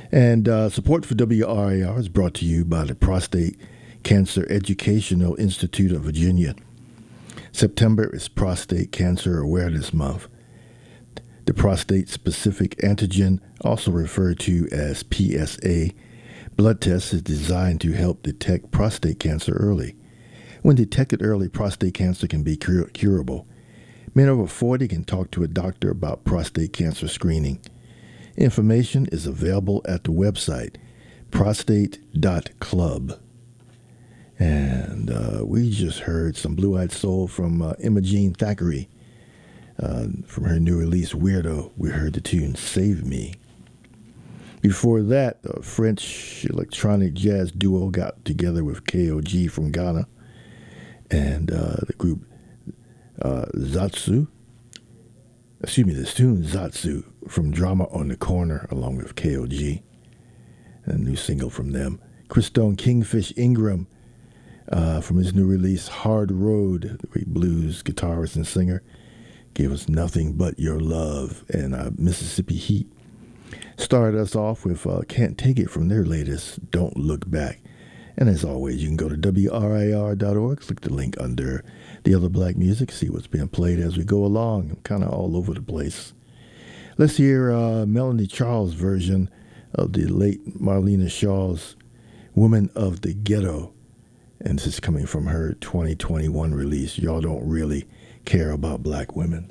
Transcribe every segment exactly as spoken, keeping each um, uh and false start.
And uh, support for W R A R is brought to you by the Prostate Cancer Educational Institute of Virginia. September is Prostate Cancer Awareness Month. The prostate-specific antigen, also referred to as P S A, blood test is designed to help detect prostate cancer early. When detected early, prostate cancer can be cur- curable. Men over forty can talk to a doctor about prostate cancer screening. Information is available at the website prostate dot club. And uh, we just heard some Blue-Eyed Soul from uh, Imogene Thackeray. Uh, from her new release, Weirdo, we heard the tune Save Me. Before that, a French electronic jazz duo got together with K O G from Ghana and uh, the group uh, Zatsu. Excuse me, this tune Zatsu from Drama on the Corner along with K O G. A new single from them. Chris Stone, Kingfish Ingram uh, from his new release, Hard Road, the great blues guitarist and singer. Gave us Nothing But Your Love, and uh, Mississippi Heat started us off with uh, Can't Take It from their latest, Don't Look Back. And as always, you can go to W R A R dot org, click the link under the other black music, see what's being played as we go along. I'm kind of all over the place. Let's hear uh, Melanie Charles' version of the late Marlena Shaw's Woman of the Ghetto. And this is coming from her twenty twenty-one release, Y'all Don't Really Care About Black Women.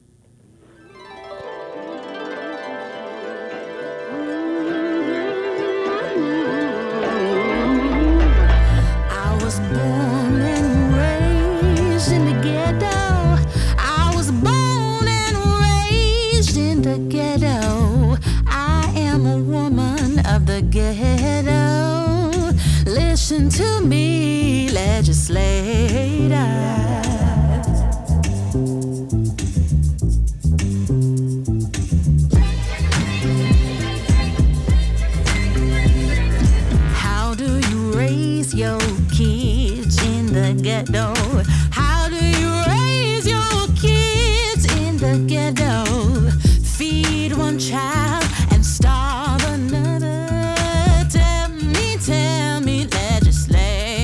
I was born and raised in the ghetto. I was born and raised in the ghetto. I am a woman of the ghetto. Listen to me, legislator. Your kids in the ghetto. How do you raise your kids in the ghetto? Feed one child and starve another. Tell me, tell me, legislator.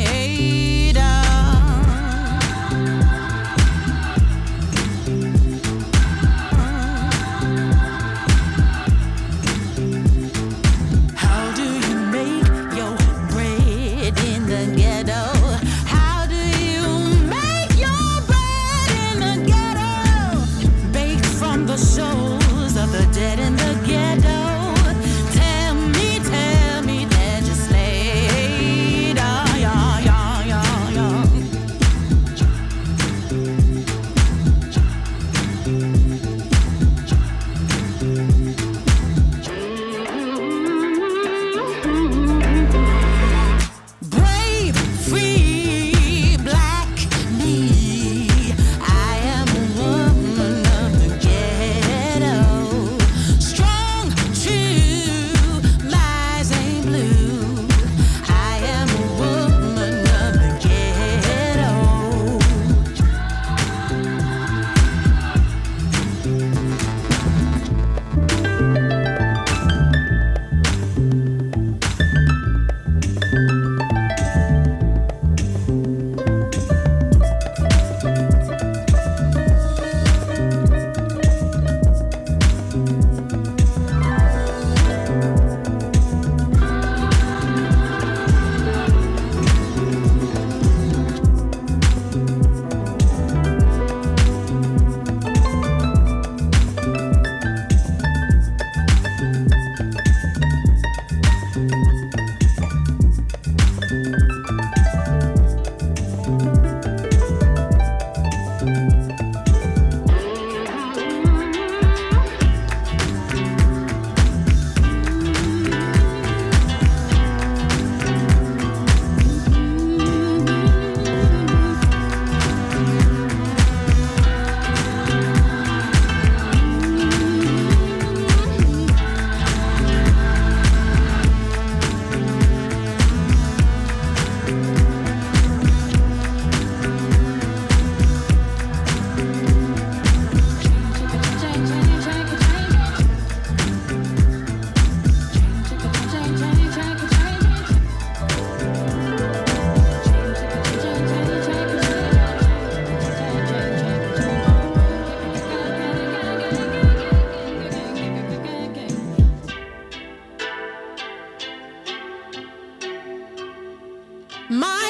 How do you make your bread in the ghetto? How do you make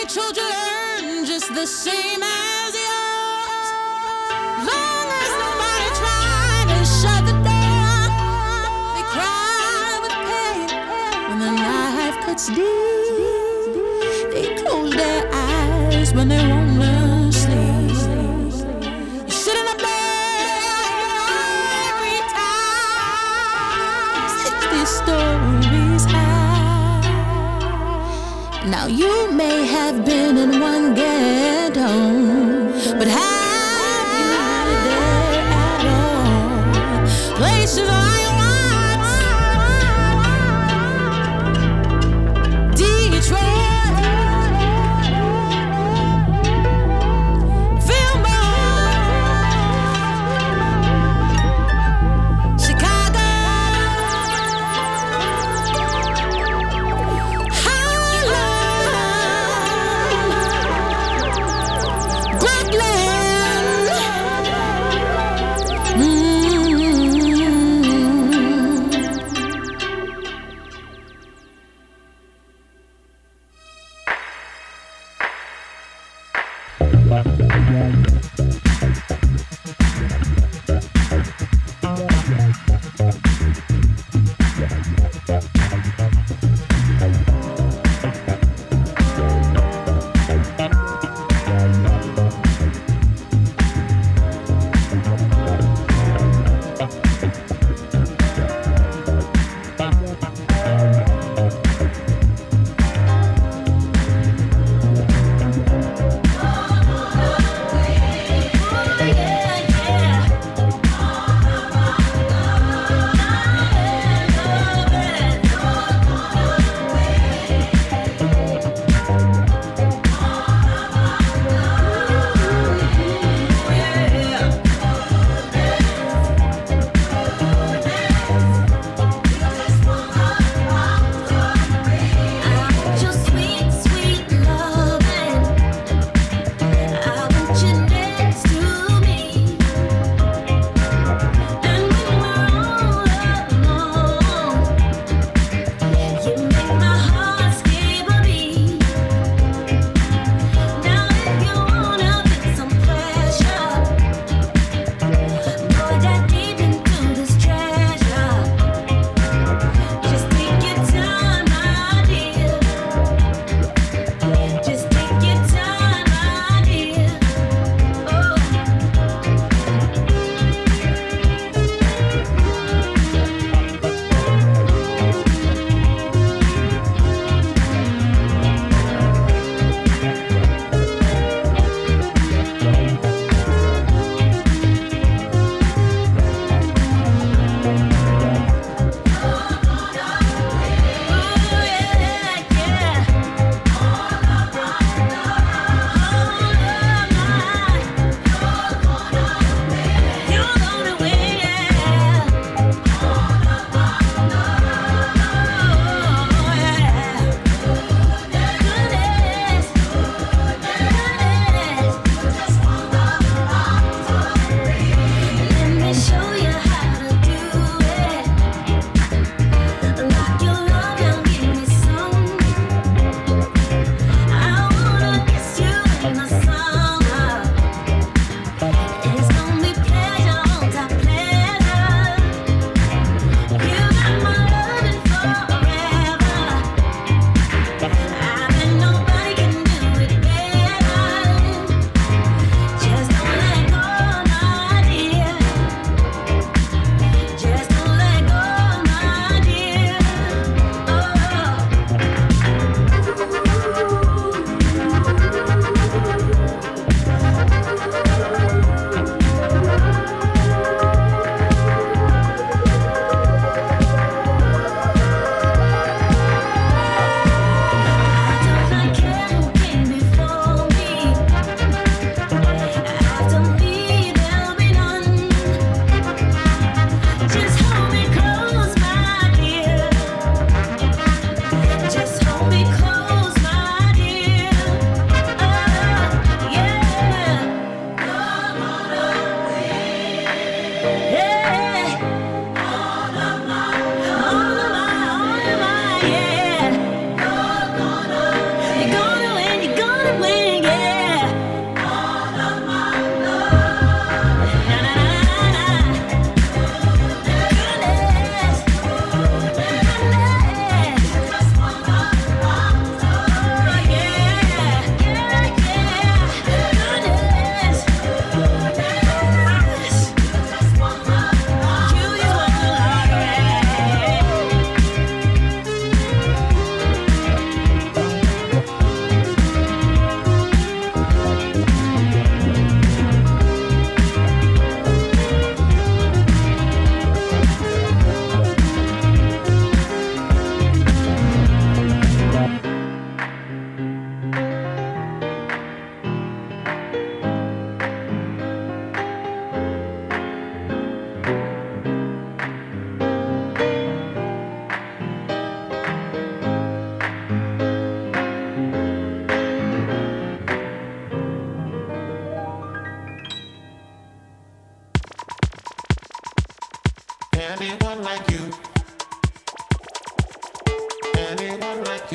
children earn just the same as yours. Long as nobody tried to shut the door, they cry with pain when the knife cuts deep. They close their eyes when they wanna sleep. You sit in a bed every time sixty stories high. Now you may have been in one ghetto, but have you lived there at all? Places I watched, Detroit, Fillmore, Chicago,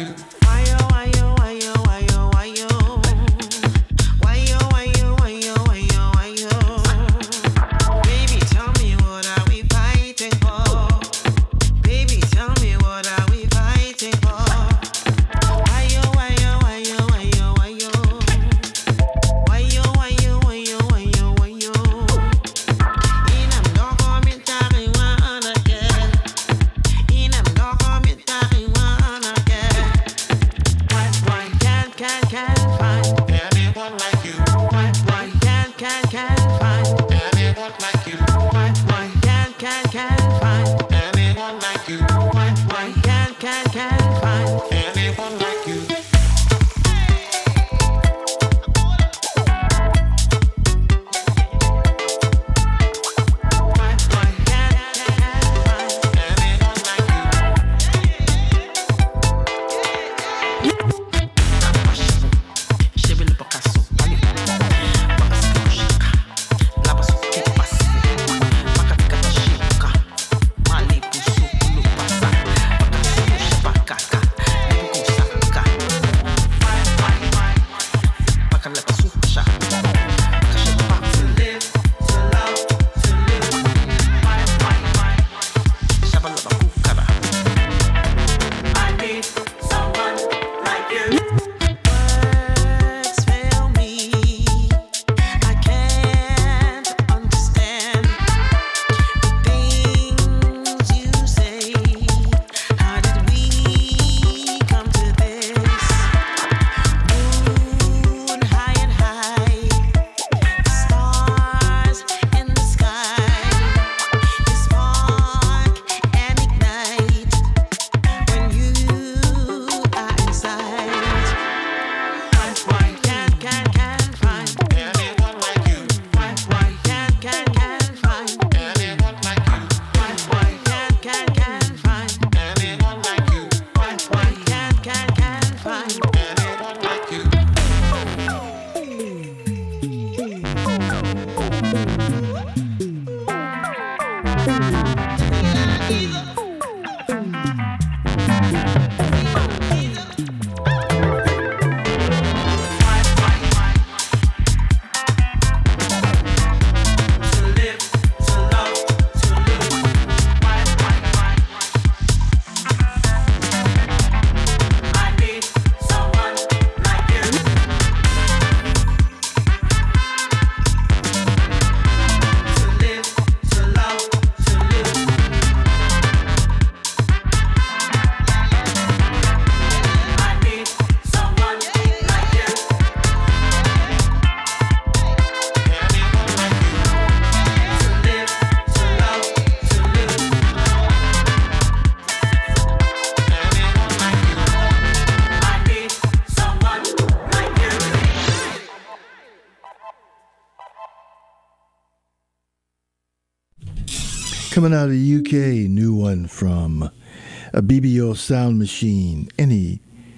Coming out of the U K, new one from a B B O Sound Machine, any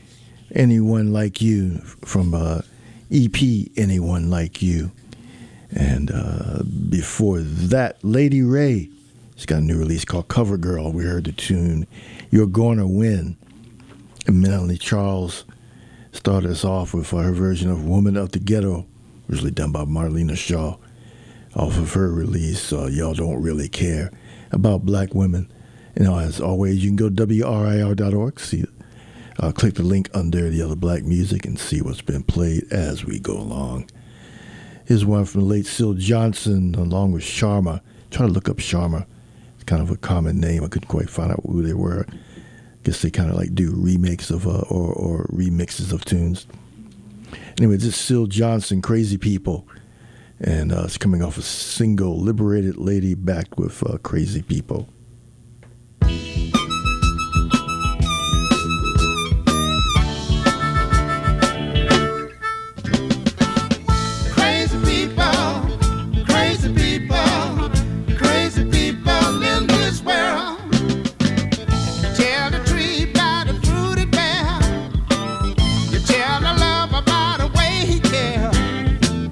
anyone like you, from uh, E P Anyone Like You. And uh, before that, Lady Ray, she's got a new release called Cover Girl. We heard the tune You're Gonna Win. And Melanie Charles started us off with her version of Woman of the Ghetto, originally done by Marlena Shaw, off of her release, uh, Y'all Don't Really Care, about black women. You know, as always, you can go to W R I R dot org, see, uh, click the link under the other black music and see what's been played as we go along. Here's one from the late Syl Johnson along with Sharma. Trying to look up Sharma. It's kind of a common name. I couldn't quite find out who they were. I guess they kind of like do remakes of uh, or, or remixes of tunes. Anyway, this is Syl Johnson, Crazy People. And uh, it's coming off a single, Liberated Lady, backed with uh, Crazy People.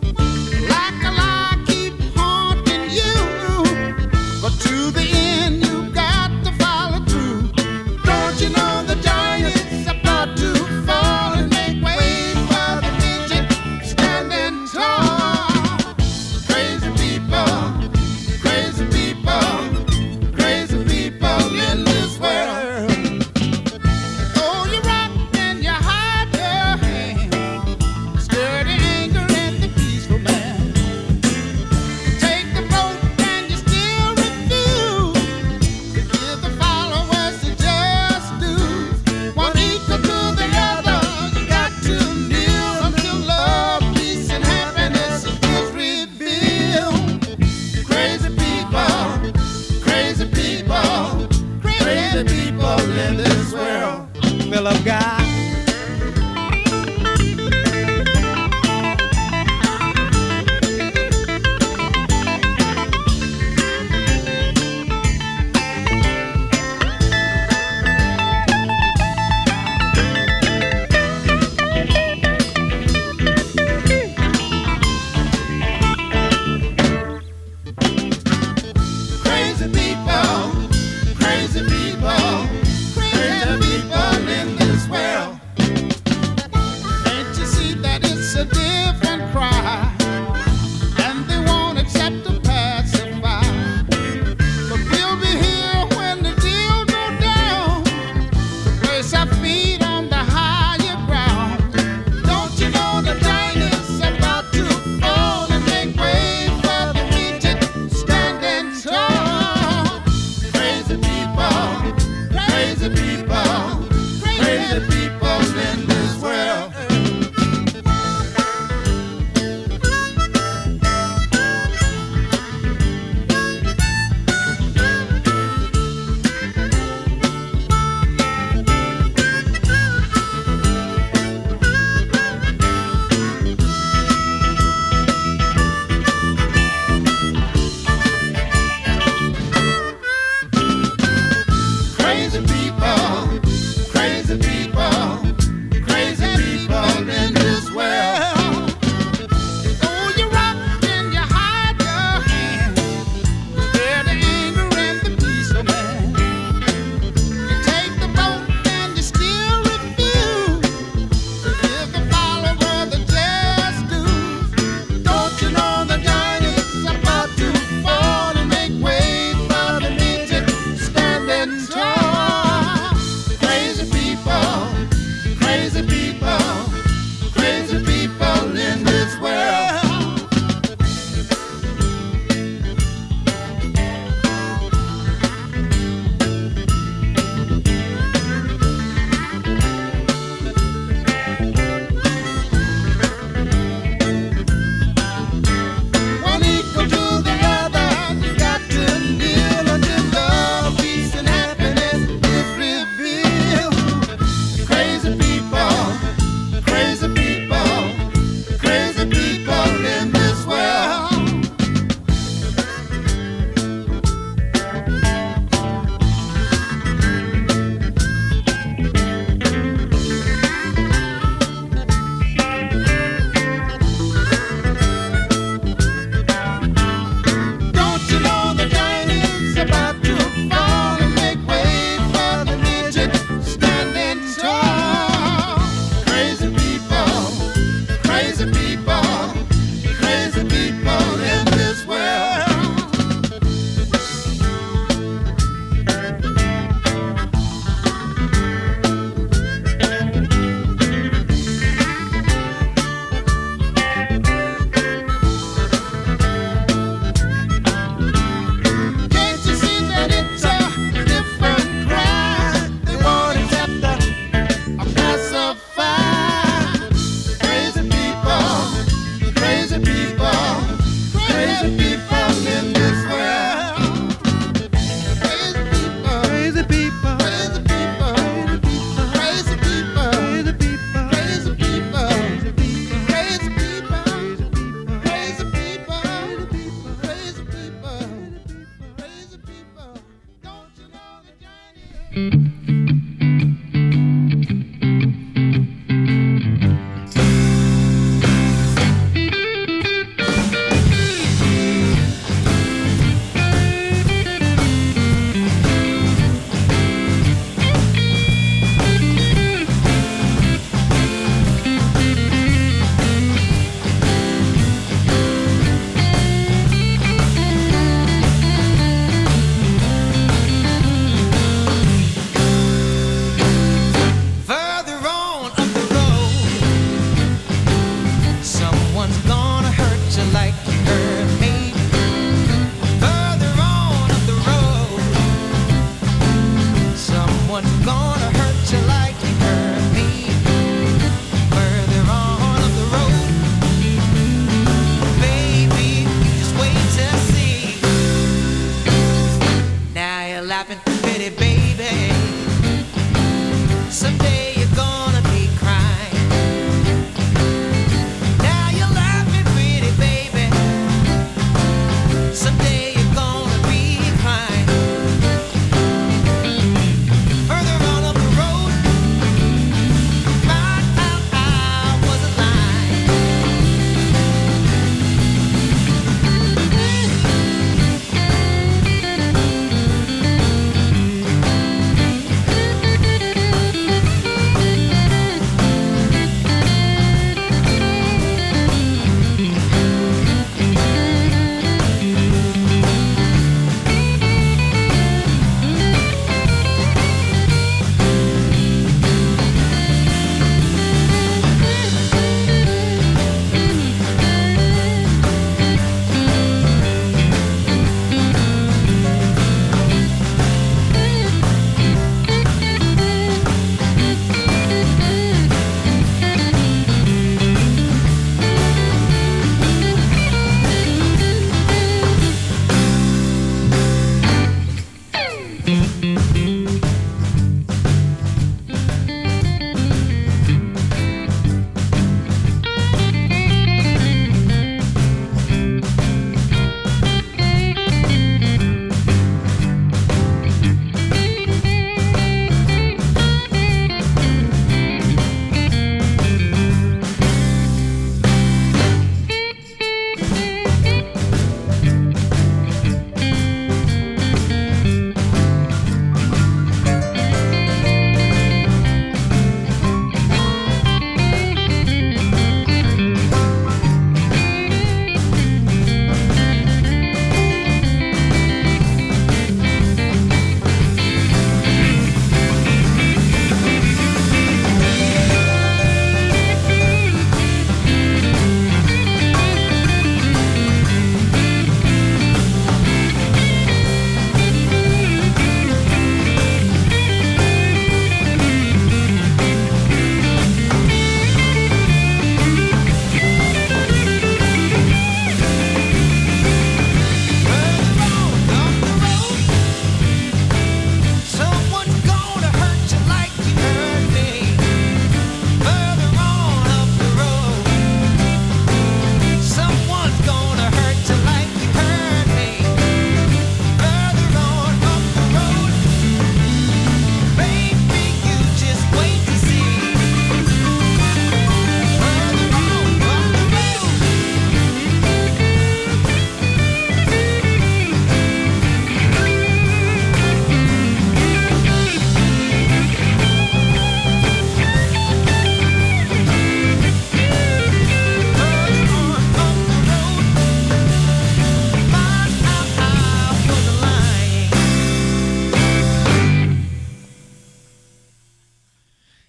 To the end. in this world, Will of God. crazy people, crazy people, crazy people in this world. Can't you see that it's a different cry? And they won't accept the pacify. But we'll be here when the deal go down, to place our feet on the higher ground. Don't you know the thing is about to fall and make way for the rigid standing tall? Crazy people, crazy people, crazy people in this world. Crazy people, crazy people,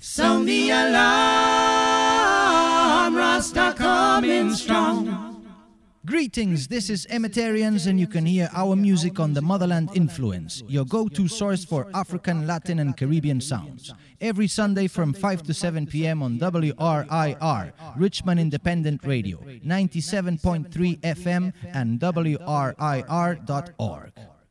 Sound the alarm, Rasta coming strong. Greetings, this is Emitarians, and you can hear our music on the Motherland Influence, your go-to source for African, Latin and Caribbean sounds. Every Sunday from five to seven p.m. on W R I R, Richmond Independent Radio, ninety-seven point three F M and W R I R dot org.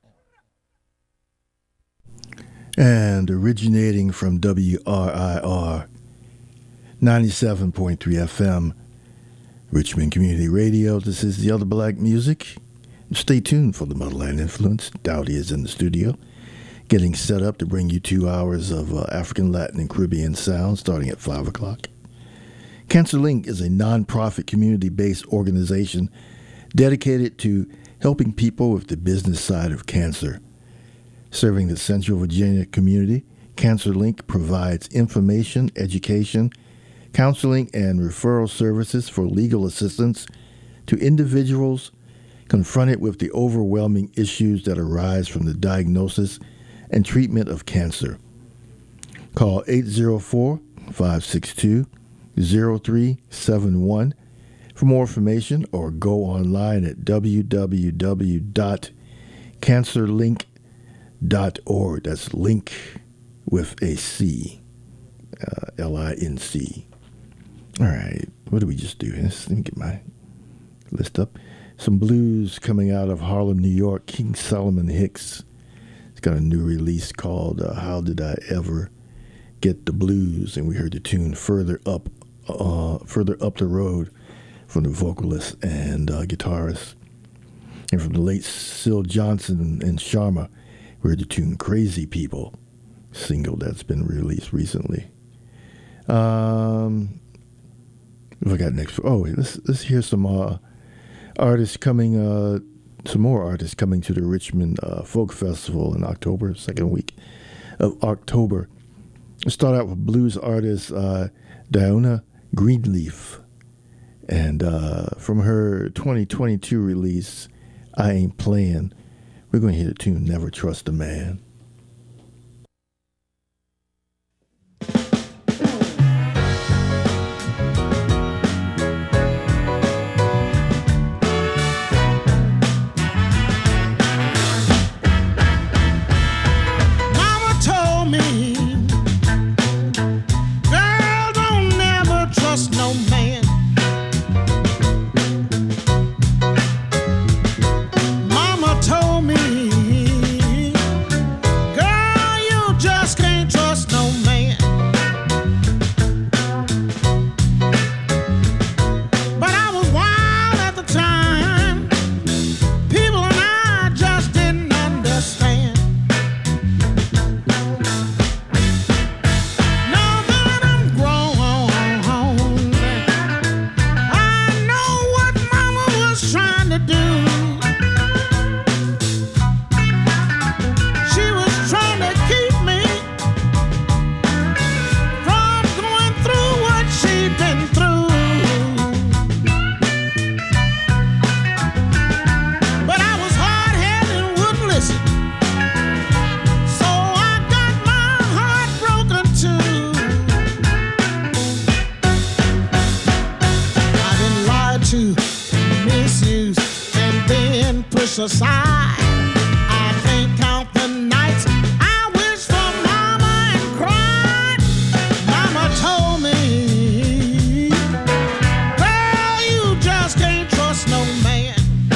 And originating from W R I R, ninety-seven point three F M, Richmond Community Radio, this is the Other Black Music. Stay tuned for the Motherland Influence. Dowdy is in the studio, getting set up to bring you two hours of uh, African, Latin, and Caribbean sound starting at five o'clock. Cancer Link is a non-profit community-based organization dedicated to helping people with the business side of cancer. Serving the Central Virginia community, Cancer Link provides information, education, counseling, and referral services for legal assistance to individuals confronted with the overwhelming issues that arise from the diagnosis and treatment of cancer. Call eight zero four, five six two, zero three seven one for more information, or go online at w w w dot cancer link dot org. That's link with a C, uh, L I N C. All right, what did we just do? Let's, let me get my list up. Some blues coming out of Harlem, New York. King Solomon Hicks. He's got a new release called uh, How Did I Ever Get the Blues? And we heard the tune Further Up, uh, Further Up the Road from the vocalist and uh, guitarist. And from the late Syl Johnson and Sharma, we heard the tune Crazy People, single that's been released recently. Um... What I got next? Oh, wait, let's let's hear some uh, artists coming. Uh, some more artists coming to the Richmond uh, Folk Festival in October, second week of October. Let's start out with blues artist uh, Diona Greenleaf, and uh, from her twenty twenty-two release, I Ain't Playing. We're going to hear the tune "Never Trust a Man." Aside, I can't count the nights I wish for mama and cried. Mama told me, girl, you just can't trust no man.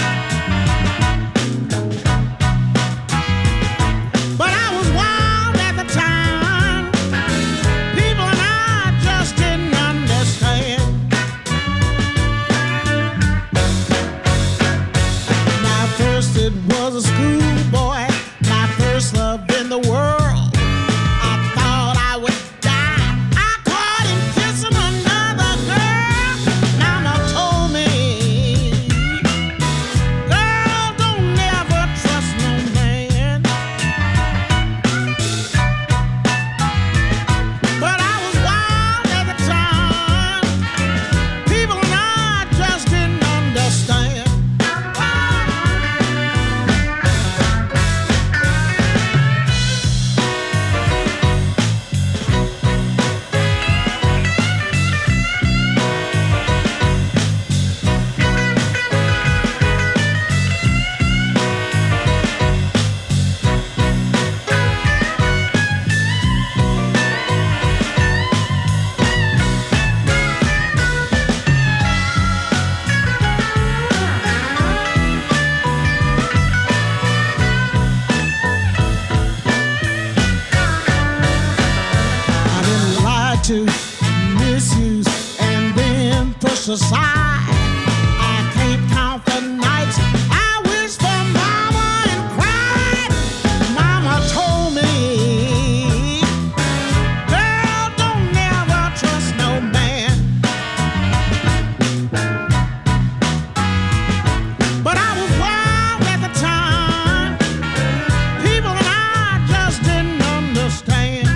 But I was wild at the time. People and I just didn't understand. Now first it was to misuse and then push aside. I can't count the nights I wish for mama and cried. Mama told me, girl, don't never trust no man. But I was wild at the time. People and I just didn't understand.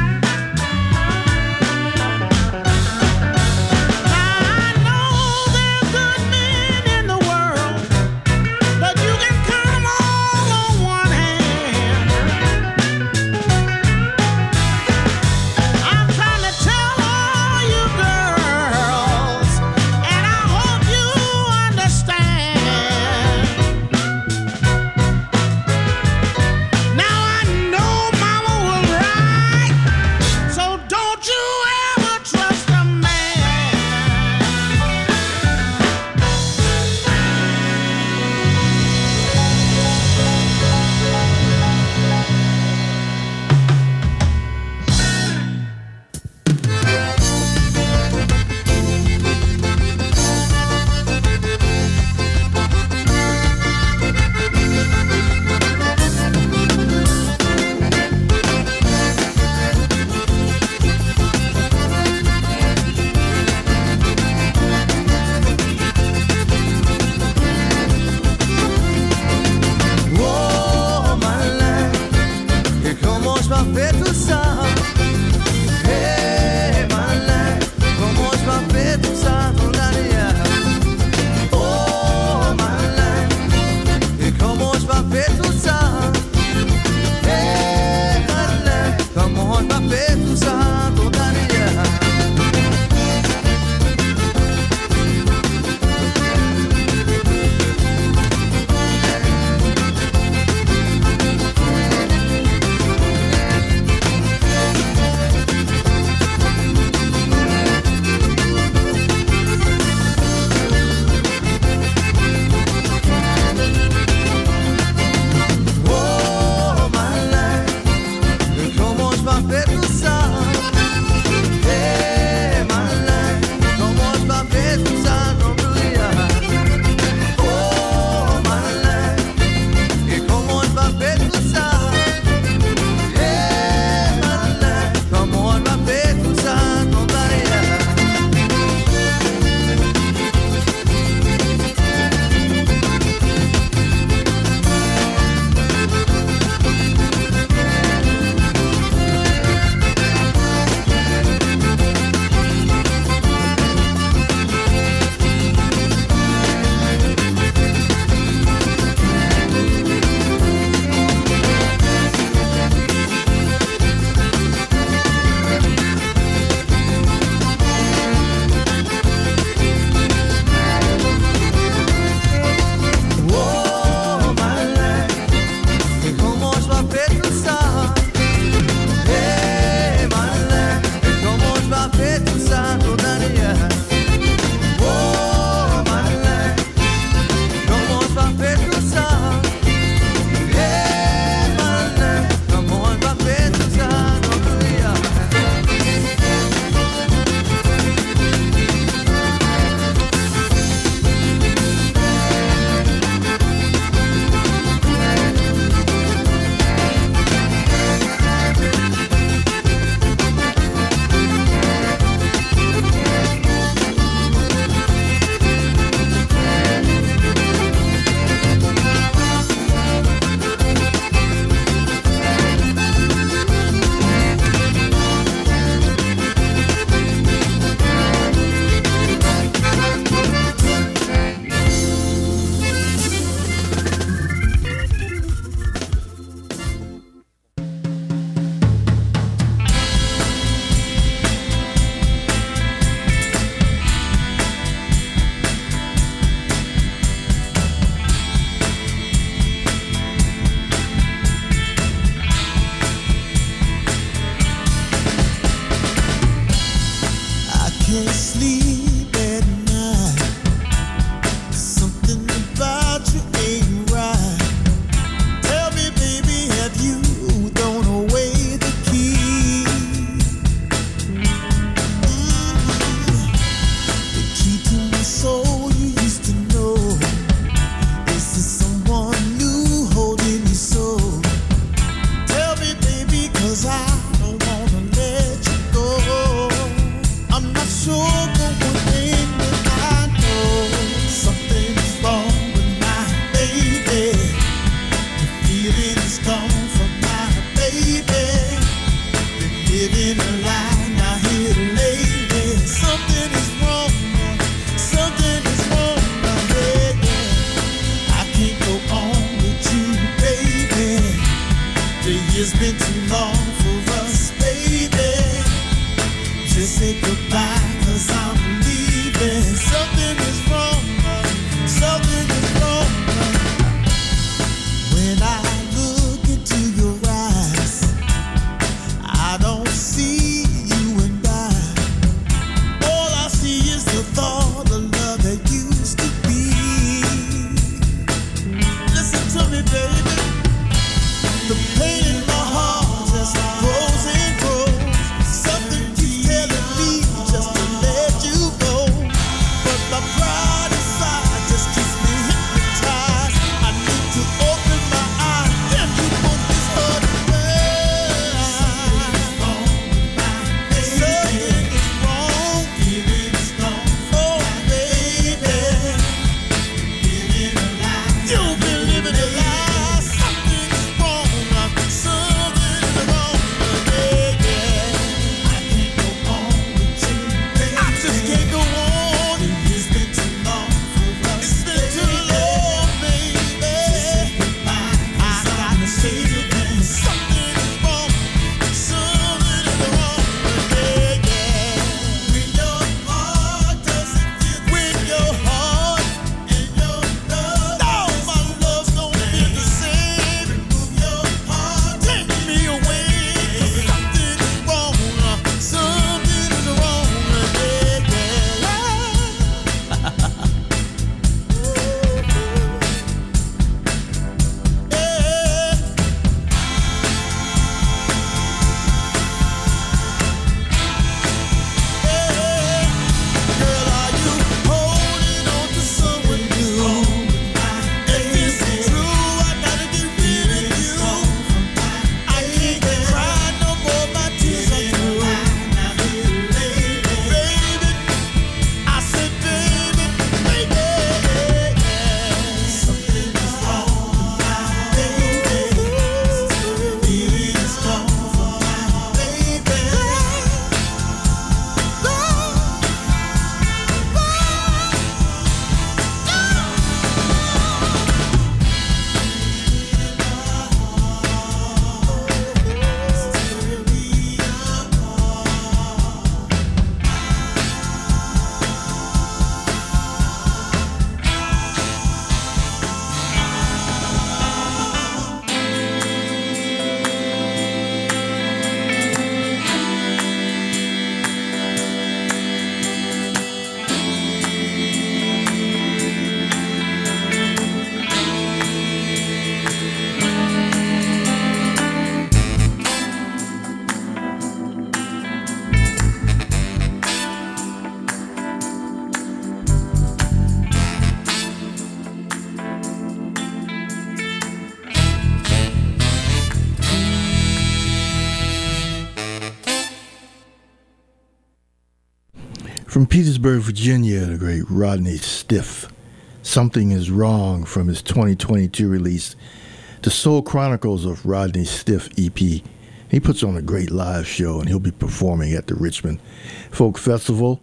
From Petersburg, Virginia, the great Rodney Stiff. Something is Wrong from his twenty twenty-two release, The Soul Chronicles of Rodney Stiff E P. He puts on a great live show, and he'll be performing at the Richmond Folk Festival.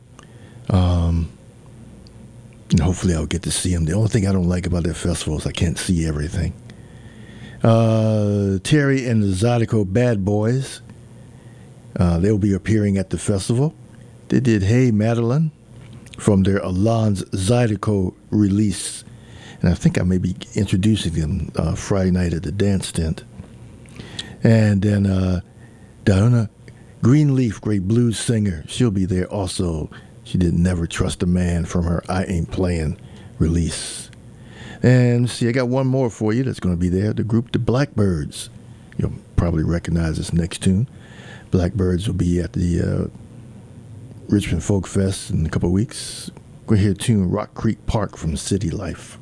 Um, and hopefully I'll get to see him. The only thing I don't like about that festival is I can't see everything. Uh, Terry and the Zydeco Bad Boys, uh, they'll be appearing at the festival. They did Hey Madeline from their Alon's Zydeco release. And I think I may be introducing them uh, Friday night at the dance tent. And then uh, Diana Greenleaf, great blues singer, she'll be there also. She did Never Trust a Man from her I Ain't Playing release. And see, I got one more for you that's going to be there. The group The Blackbirds. You'll probably recognize this next tune. Blackbirds will be at the uh, Richmond Folk Fest in a couple of weeks. Go hear a tune, Rock Creek Park from City Life.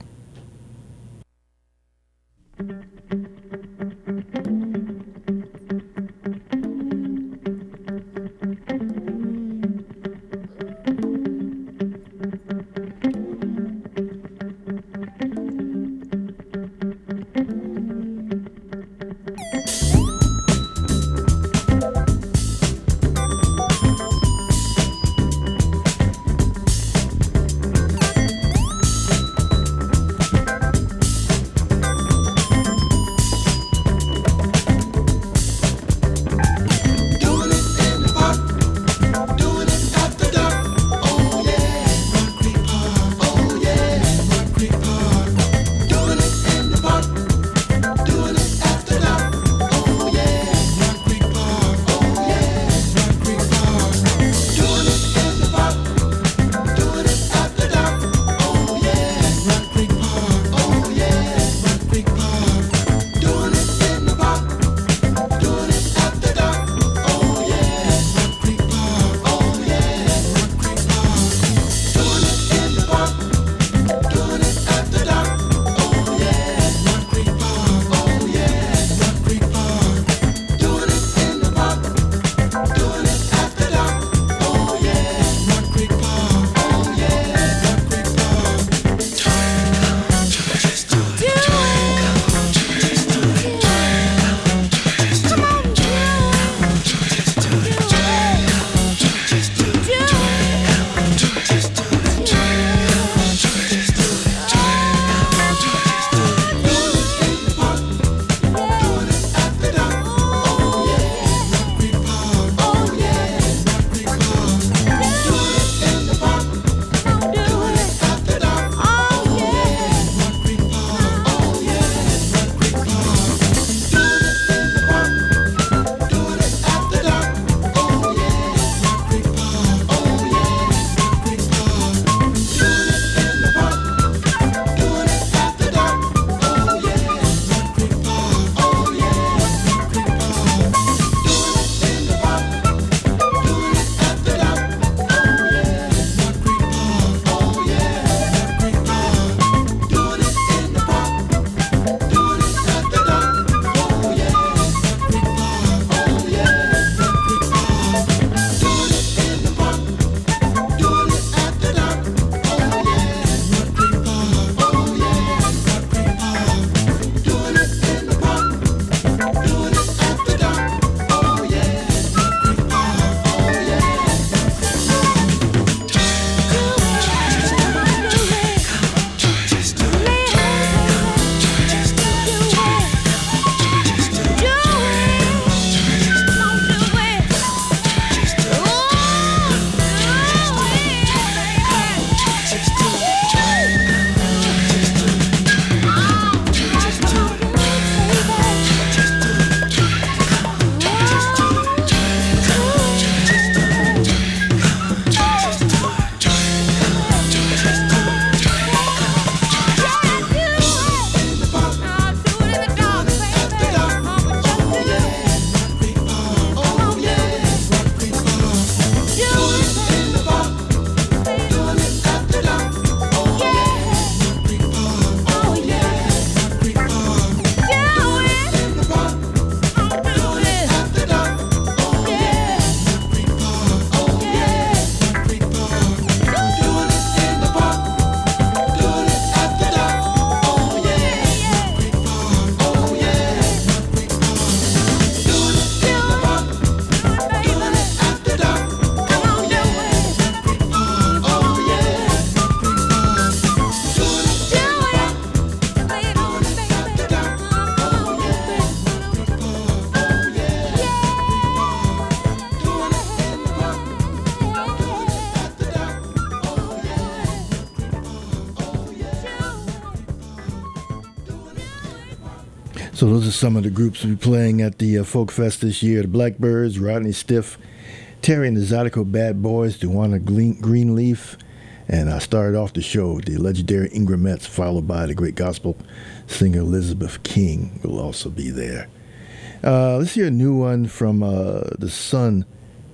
So those are some of the groups we'll be playing at the uh, Folk Fest this year. The Blackbirds, Rodney Stiff, Terry and the Zydeco Bad Boys, Duana Green- Greenleaf, and I started off the show with the legendary Ingramettes, followed by the great gospel singer Elizabeth King will also be there. Uh, let's hear a new one from uh, the son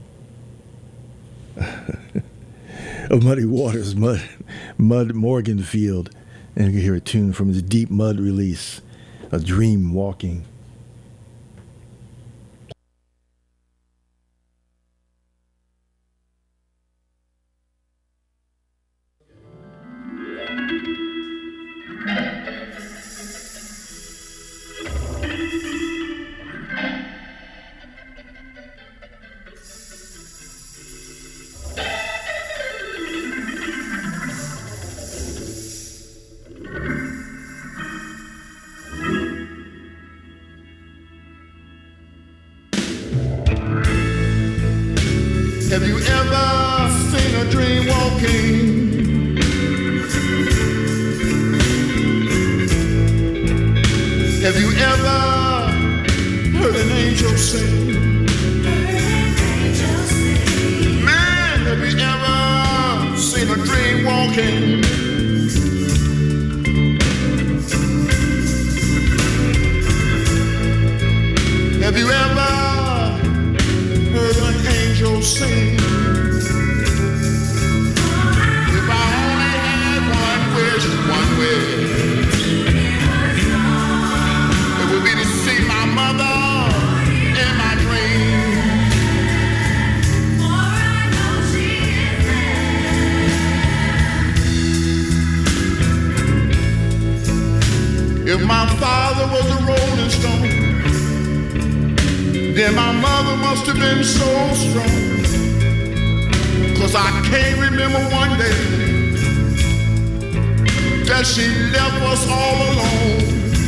of Muddy Waters, Mud, Mud Morganfield. And you can hear a tune from his Deep Mud release, A Dream Walking. Have you ever seen a dream walking? Have you ever heard an angel sing? Man, have you ever seen a dream walking? Have you ever heard an angel sing? If I only had one wish, one wish, it would be to see my mother in my dream. If my father was a rolling stone, then my mother must have been so strong. Cause I can't remember one day that she left us all alone.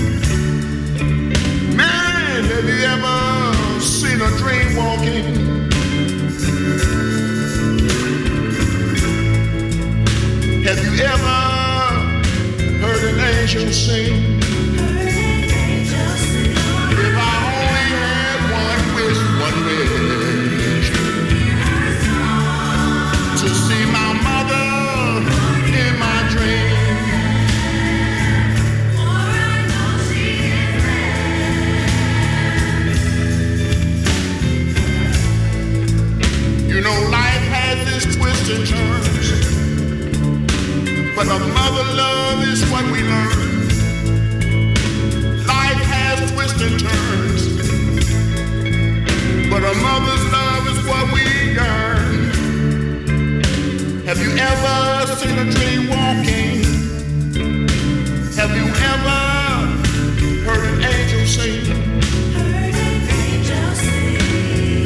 Man, have you ever seen a dream walking? Have you ever heard an angel sing? If I only had one wish, one wish, to see my mother in my dream. You know, life has its twists and turns, but a mother love is what we learn. Life has twists and turns, but a mother's love is what we yearn. Have you ever seen a dream walking? Have you ever heard an angel sing? Heard an angel sing.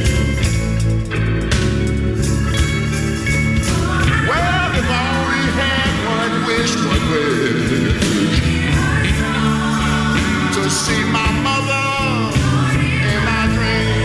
Well, if I only had one wish, one wish, to see my mother in my dream.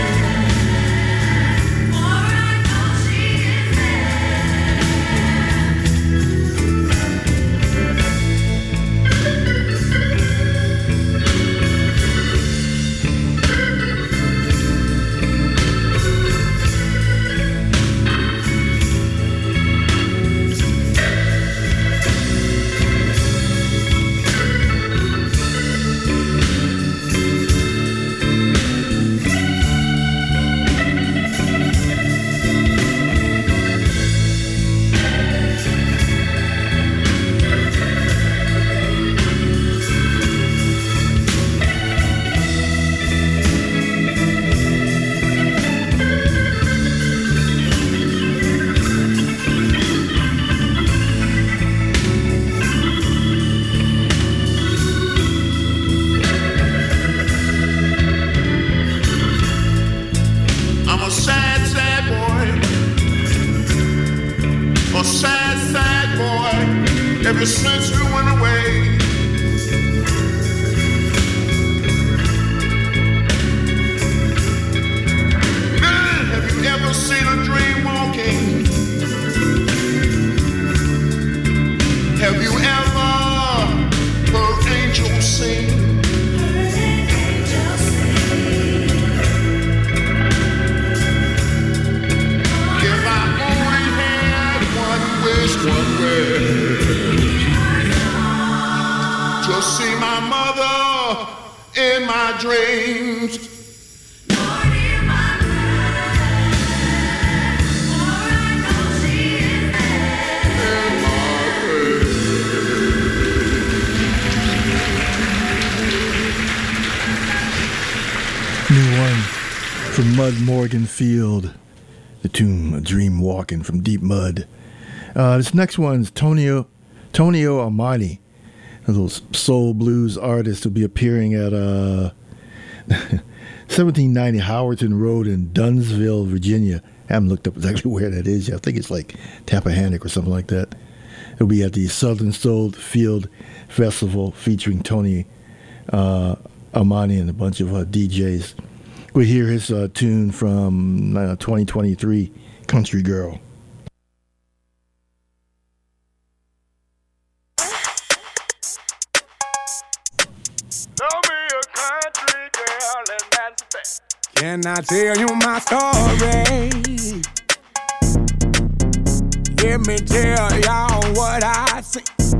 Ever since you went away, man, have you ever seen a dream walking? Have you ever heard angels sing? see my mother in my dreams. New one from Mud Morganfield, the tune "A Dream Walking" from Deep Mud. Uh, this next one's Tonio Tonio Amani, a little soul blues artist, will be appearing at uh, seventeen ninety Howerton Road in Dunsville, Virginia. I haven't looked up exactly where that is yet. I think it's like Tappahannock or something like that. It'll be at the Southern Soul Field Festival featuring Tony uh, Amani and a bunch of uh, D Js. We'll hear his uh, tune from uh, twenty twenty-three, Country Girl. Can I tell you my story? Let me tell y'all what I see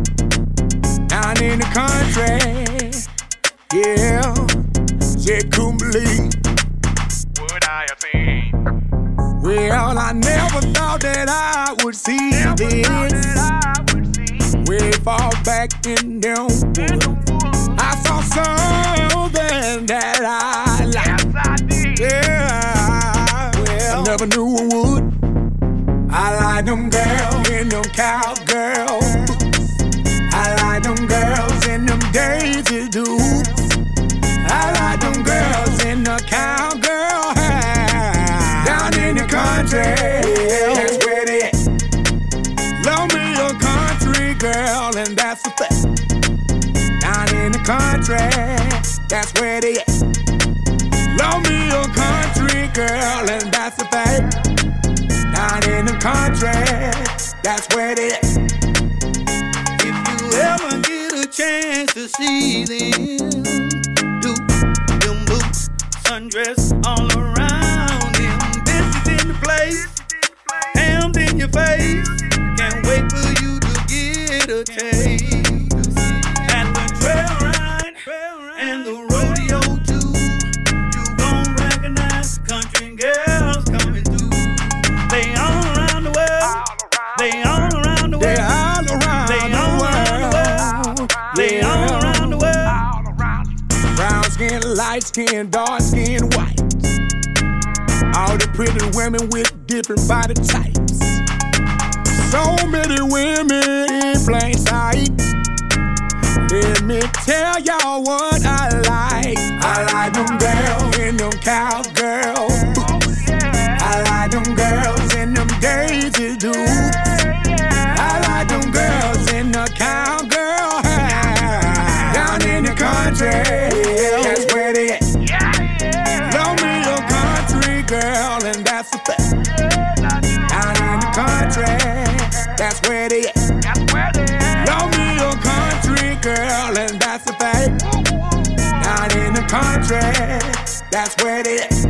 down in the country. Yeah, she couldn't believe what I have seen. Well, I never thought that I would see never this. Way far back in them woods, I saw something that I liked. Yes, I did. Yeah, well, I never knew I would. I like them girls in them cowgirl boots. I like them girls in them Daisy Dukes. I like them girls in the cowgirl hair. Down in the country, that's where they at. Love me a country girl, and that's a fact. Down in the country, that's where they at. Love me a country girl, and that's a fact. Down in the country, that's where they at. If you ever get a chance to see them, do them boots, sundress all around them, biscuits in the place, hams in your face. Can't wait for you to get a taste. At the trail ride and the rodeo too, you gon' recognize country girls coming through. They all around the world. They all around the world. They all around They all around the world. They all around the world. Brown skin, light skin, dark skin, white. All the pretty women with different body types. So many women in plain sight. Let me tell y'all what I like. I like them girls in them cowgirl boots. I like them girls in them Daisy Dukes. I like them girls in the cowgirl hair. Down in the country, that's where they at. Love me a country girl, and that's a fact. Down in the country, that's where they at. Love me a country girl, and that's a fact. Down in the country, that's where they at.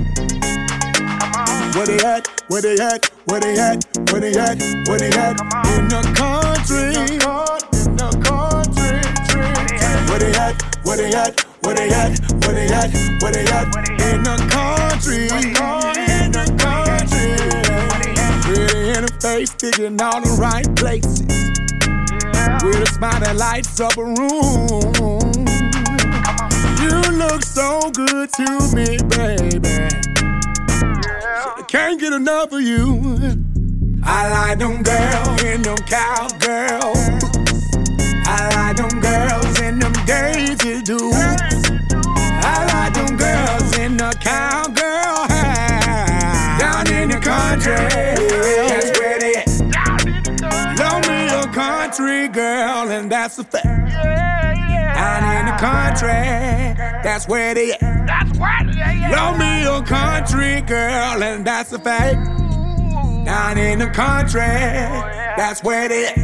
Where they at? Where they at? Where they at? Where they at? Where they at? In the country. In the country. Where they at? Where they at? Where they at? Where they at? Where they at? In the country. In the country. Pretty in the face, sticking all the right places. With a smile that lights up a room. You look so good to me, baby. I can't get enough of you. I like them girls in them cowgirl boots. I like them girls in them Daisy Dukes. I like them girls in the cowgirl hair. Down in the country, that's where they at. Love me a country girl, and that's a fact. Down in the country, that's where they at. Love me a country girl, and that's a fact. Down in the country, that's where they at.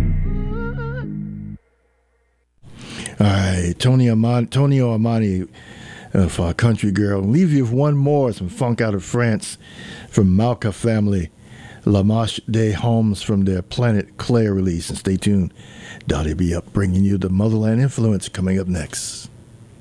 All right, Tony Amani, Tonio Amani of uh, Country Girl. Leave you with one more, some funk out of France from Malka family. Lamash Day Holmes from their Planet Claire release. And stay tuned. Dottie be up bringing you the Motherland Influence coming up next.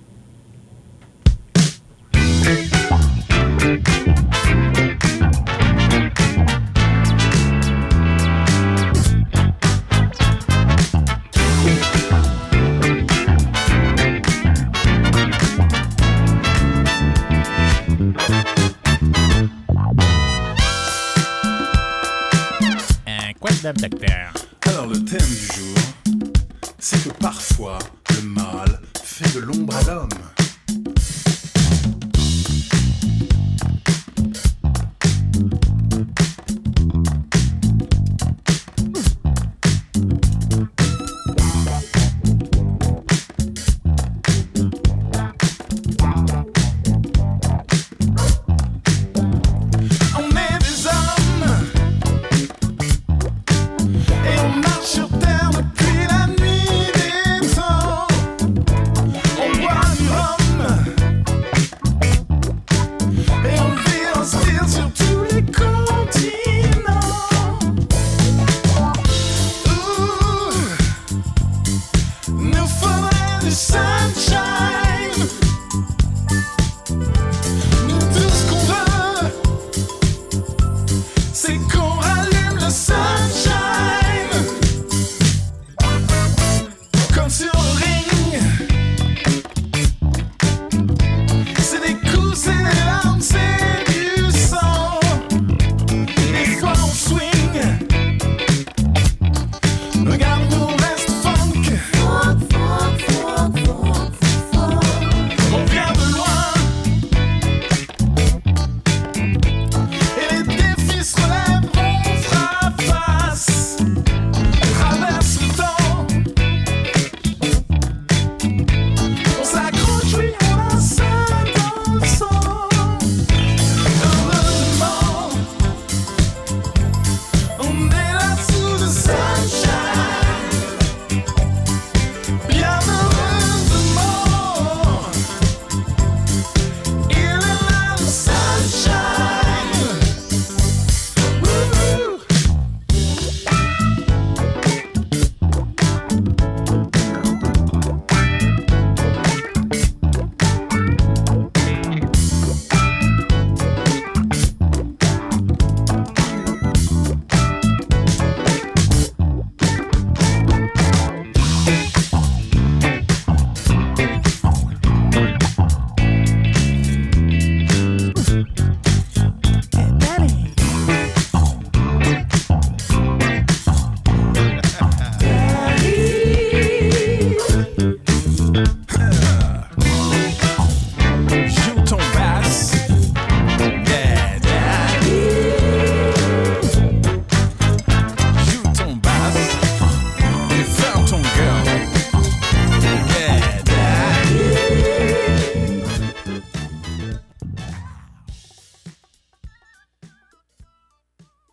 Alors le thème du jour, c'est que parfois le mal fait de l'ombre à l'homme.